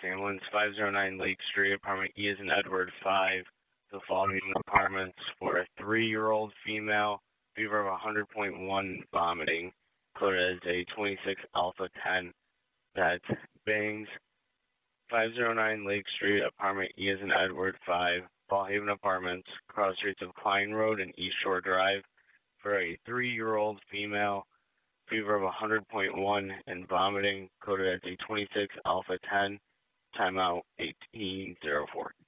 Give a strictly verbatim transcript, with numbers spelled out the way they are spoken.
ambulance, five oh nine Lake Street, apartment E as in Edward, five, the following apartments for a three-year-old female, fever of one hundred point one, vomiting, coded as a twenty-six alpha ten, that bangs, five oh nine Lake Street, apartment E as in Edward, five, Fall Haven Apartments, cross streets of Klein Road and East Shore Drive, for a three-year-old female, fever of one hundred point one, and vomiting, coded as a twenty-six alpha ten, timeout eighteen oh four.